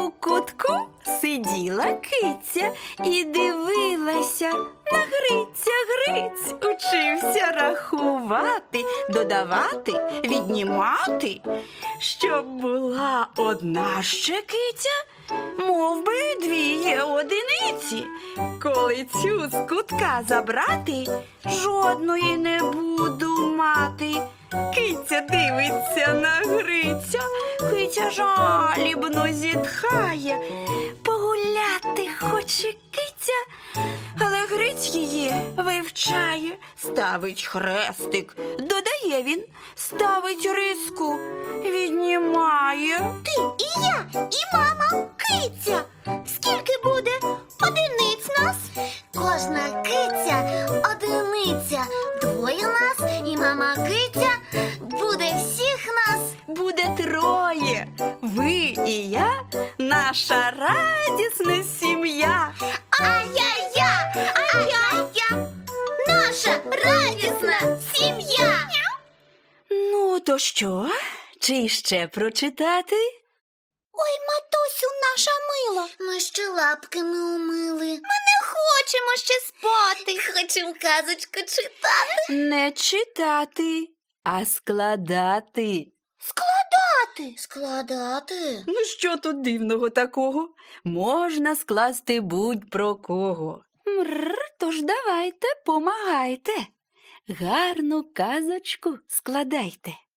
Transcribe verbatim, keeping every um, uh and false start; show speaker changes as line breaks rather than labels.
У кутку сиділа киця і дивилася на Гриця. Гриць учився рахувати, додавати, віднімати. Щоб була одна ще киця, мов би дві є одиниці. Коли цю з кутка забрати, жодної не буду мати. Киця дивиться на Гриця, киця жалібно зітхає. Погуляти хоче киця, але Гриць її вивчає. Ставить хрестик, додає він, ставить риску, віднімає.
Ти і я, і мама киця. Скільки буде одиниць нас? Кожна киця одиниця. Двоє нас і мама киця. Буде всіх нас.
Буде троє, ви і я, наша радісна сім'я.
А-я-я, а-я-я, наша радісна сім'я.
Ну, то що? Чи ще прочитати?
Ой, матусю, наша мила. Ми ще лапки не умили. Ми не хочемо ще спати. Хочемо казочку читати.
Не читати, а складати.
Складати. Складати?
Ну, що тут дивного такого? Можна скласти будь-про кого. Мрр, тож давайте, помагайте. Гарну казочку складайте.